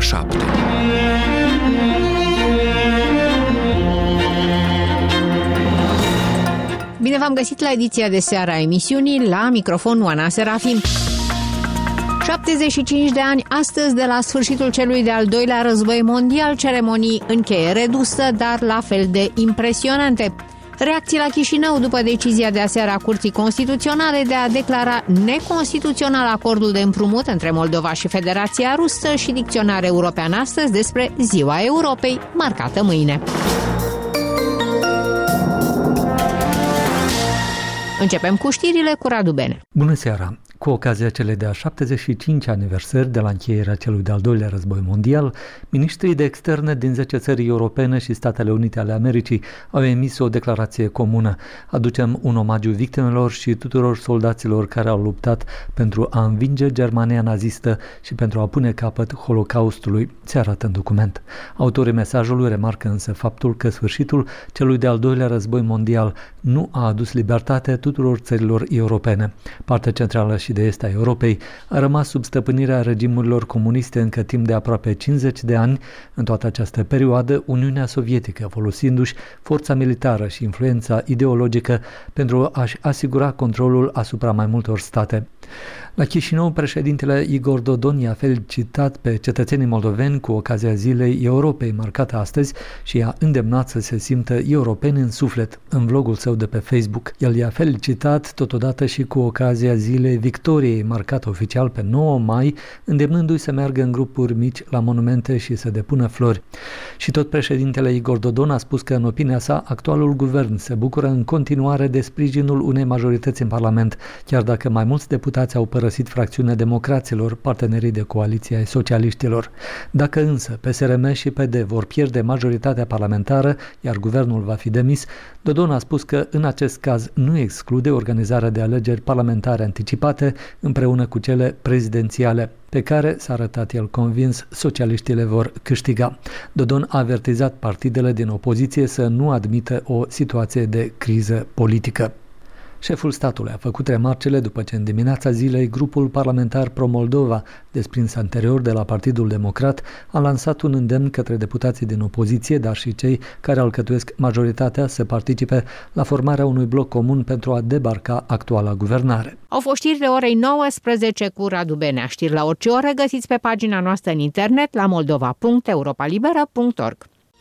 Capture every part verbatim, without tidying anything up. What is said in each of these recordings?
șapte. Bine v-am găsit la ediția de seară a emisiunii, la microfon Oana Serafim. șaptezeci și cinci de ani astăzi de la sfârșitul celui de-al doilea război mondial, ceremonii încheie redusă, dar la fel de impresionante. Reacții la Chișinău după decizia de aseară a Curții Constituționale de a declara neconstituțional acordul de împrumut între Moldova și Federația Rusă și dicționar european astăzi despre Ziua Europei, marcată mâine. Începem cu știrile cu Radu Bene. Bună seara! Cu ocazia celei de-a șaptezeci și cinci aniversări de la încheierea celui de-al doilea război mondial, miniștrii de externe din zece țări europene și Statele Unite ale Americii au emis o declarație comună. Aducem un omagiu victimelor și tuturor soldaților care au luptat pentru a învinge Germania nazistă și pentru a pune capăt Holocaustului, se arată în document. Autorii mesajului remarcă însă faptul că sfârșitul celui de-al doilea război mondial nu a adus libertate tuturor țărilor europene. Partea centrală și de est a Europei a rămas sub stăpânirea regimurilor comuniste încă timp de aproape cincizeci de ani. În toată această perioadă, Uniunea Sovietică, folosindu-și forța militară și influența ideologică pentru a-și asigura controlul asupra mai multor state. La Chișinău, președintele Igor Dodon i-a felicitat pe cetățenii moldoveni cu ocazia Zilei Europei, marcată astăzi, și i-a îndemnat să se simtă europeni în suflet. În vlogul său de pe Facebook, el i-a felicitat totodată și cu ocazia Zilei Victoriei, marcată oficial pe nouă mai, îndemnându-i să meargă în grupuri mici la monumente și să depună flori. Și tot președintele Igor Dodon a spus că, în opinia sa, actualul guvern se bucură în continuare de sprijinul unei majorități în Parlament, chiar dacă mai mulți deputați au părăsit fracțiunea democraților, partenerii de coaliție ai socialiștilor. Dacă însă P S R M și P D vor pierde majoritatea parlamentară, iar guvernul va fi demis, Dodon a spus că în acest caz nu exclude organizarea de alegeri parlamentare anticipate împreună cu cele prezidențiale, pe care, s-a arătat el convins, socialiștii le vor câștiga. Dodon a avertizat partidele din opoziție să nu admită o situație de criză politică. Șeful statului a făcut remarcele după ce în dimineața zilei grupul parlamentar Pro-Moldova, desprins anterior de la Partidul Democrat, a lansat un îndemn către deputații din opoziție, dar și cei care alcătuiesc majoritatea, să participe la formarea unui bloc comun pentru a debarca actuala guvernare. Au fost știrile orei nouăsprezece cu Radu Benea. Știri la orice oră găsiți pe pagina noastră în internet la moldova punct europa liberă punct org.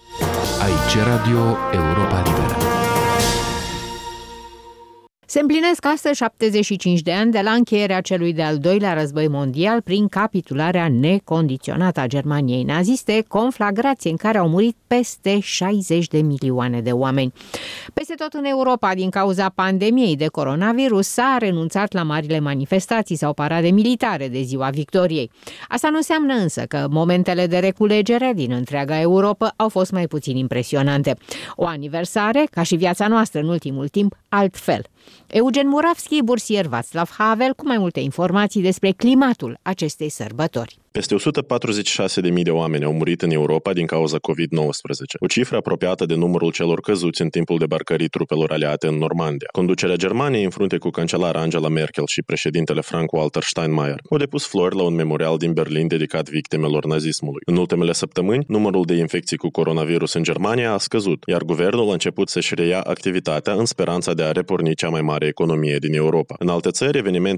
Aici Radio Europa Liberă. Se împlinesc astăzi șaptezeci și cinci de ani de la încheierea celui de-al doilea război mondial prin capitularea necondiționată a Germaniei naziste, conflagrație în care au murit peste șaizeci de milioane de oameni. Peste tot în Europa, din cauza pandemiei de coronavirus, s-a renunțat la marile manifestații sau parade militare de Ziua Victoriei. Asta nu înseamnă însă că momentele de reculegere din întreaga Europa au fost mai puțin impresionante. O aniversare, ca și viața noastră în ultimul timp, altfel. Eugen Muravski, bursier Václav Havel, cu mai multe informații despre climatul acestei sărbători. Peste o sută patruzeci și șase de mii de oameni au murit în Europa din cauza covid nouăsprezece, o cifră apropiată de numărul celor căzuți în timpul debarcării trupelor aliate în Normandia. Conducerea Germaniei, în frunte cu cancelara Angela Merkel și președintele Frank-Walter Steinmeier, au depus flori la un memorial din Berlin dedicat victimelor nazismului. În ultimele săptămâni, numărul de infecții cu coronavirus în Germania a scăzut, iar guvernul a început să-și reia activitatea în speranța de a reporni cea mai mare economie din Europa. În alte țări, evenimente